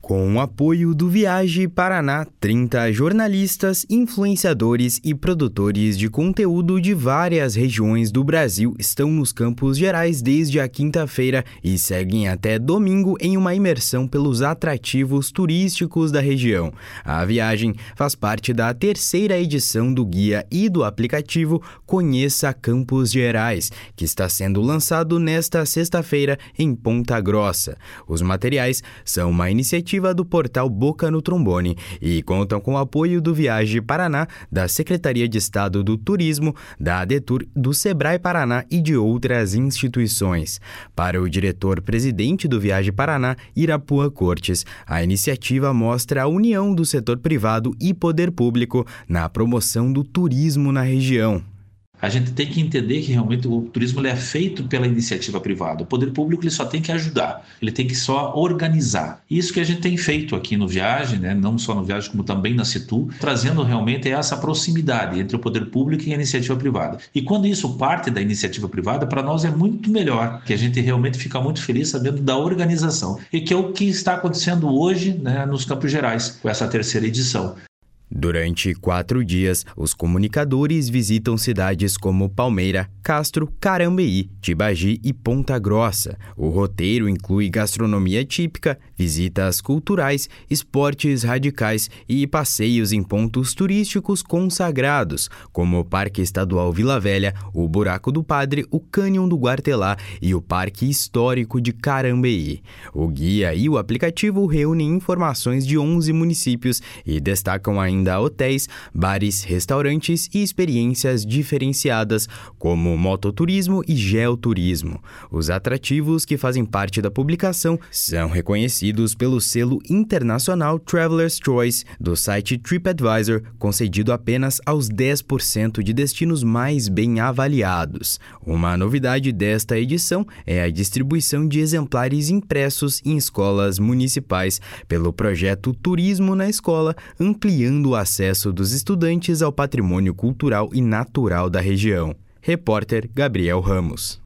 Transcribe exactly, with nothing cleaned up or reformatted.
Com o apoio do Viaje Paraná, trinta jornalistas, influenciadores e produtores de conteúdo de várias regiões do Brasil estão nos Campos Gerais desde a quinta-feira e seguem até domingo em uma imersão pelos atrativos turísticos da região. A viagem faz parte da terceira edição do guia e do aplicativo Conheça Campos Gerais, que está sendo lançado nesta sexta-feira em Ponta Grossa. Os materiais são uma iniciativa do portal Boca no Trombone e contam com o apoio do Viaje Paraná, da Secretaria de Estado do Turismo, da ADETUR, do Sebrae Paraná e de outras instituições. Para o diretor-presidente do Viaje Paraná, Irapuã Cortes, a iniciativa mostra a união do setor privado e poder público na promoção do turismo na região. A gente tem que entender que realmente o turismo ele é feito pela iniciativa privada. O poder público ele só tem que ajudar, ele tem que só organizar. Isso que a gente tem feito aqui no Viagem, né? Não só no Viagem, como também na Situ, trazendo realmente essa proximidade entre o poder público e a iniciativa privada. E quando isso parte da iniciativa privada, para nós é muito melhor, que a gente realmente fica muito feliz sabendo da organização. E que é o que está acontecendo hoje, né, nos Campos Gerais, com essa terceira edição. Durante quatro dias, os comunicadores visitam cidades como Palmeira, Castro, Carambeí, Tibagi e Ponta Grossa. O roteiro inclui gastronomia típica, visitas culturais, esportes radicais e passeios em pontos turísticos consagrados, como o Parque Estadual Vila Velha, o Buraco do Padre, o Cânion do Guartelá e o Parque Histórico de Carambeí. O guia e o aplicativo reúnem informações de onze municípios e destacam ainda Ainda hotéis, bares, restaurantes e experiências diferenciadas, como mototurismo e geoturismo. Os atrativos que fazem parte da publicação são reconhecidos pelo selo internacional Traveler's Choice do site TripAdvisor, concedido apenas aos dez por cento de destinos mais bem avaliados. Uma novidade desta edição é a distribuição de exemplares impressos em escolas municipais pelo projeto Turismo na Escola, ampliando o acesso dos estudantes ao patrimônio cultural e natural da região. Repórter Gabriel Ramos.